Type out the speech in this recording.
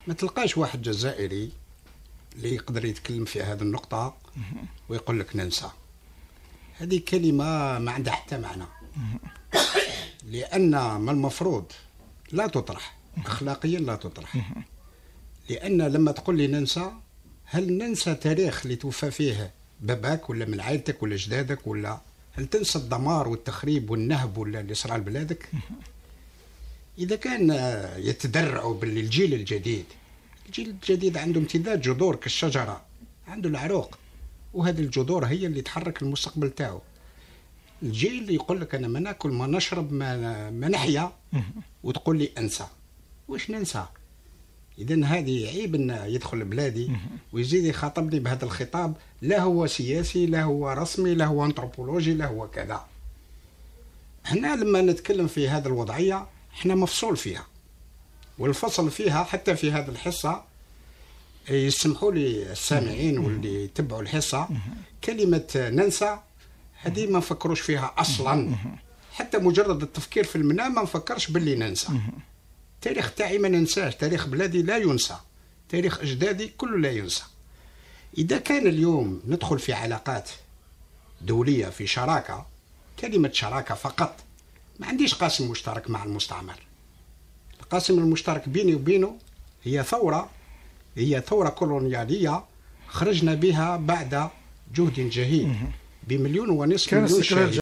ما تلقاش واحد جزائري اللي يقدر يتكلم في هذه النقطة ويقول لك ننسى. هذه كلمة ما عندها حتى معنى، لأن ما المفروض لا تطرح أخلاقيا، لا تطرح. لأن لما تقول لي ننسى، هل ننسى تاريخ اللي توفى فيه باباك ولا من عائلتك ولا جدادك، ولا هل تنسى الدمار والتخريب والنهب ولا اللي صرا لبلادك؟ إذا كان يتدرعوا بالجيل الجديد، الجيل الجديد عنده امتداد جذور كالشجرة، عنده العروق، وهذه الجذور هي اللي تحرك المستقبل تاعو. الجيل اللي يقول لك أنا ما ناكل ما نشرب ما نحيا، وتقول لي أنسى. وش ننسى؟ إذن هذه عيب أن يدخل بلادي ويزيد يخاطبني بهذا الخطاب، لا هو سياسي، لا هو رسمي، لا هو أنثروبولوجي، لا هو كذا. احنا لما نتكلم في هذه الوضعية احنا مفصول فيها، والفصل فيها حتى في هذه الحصة يسمحوا لي السامعين واللي يتبعوا الحصة، كلمة ننسى هذه ما نفكروش فيها أصلا، حتى مجرد التفكير في المنام ما نفكرش باللي ننسى. تاريخ تاعي ما ننساش، تاريخ بلادي لا ينسى، تاريخ أجدادي كله لا ينسى. إذا كان اليوم ندخل في علاقات دولية في شراكة، كلمة شراكة فقط، ما عنديش قاسم مشترك مع المستعمر. القاسم المشترك بيني وبينه هي ثورة كولونيالية خرجنا بها بعد جهد جهيد ب1.5 مليون شهيد.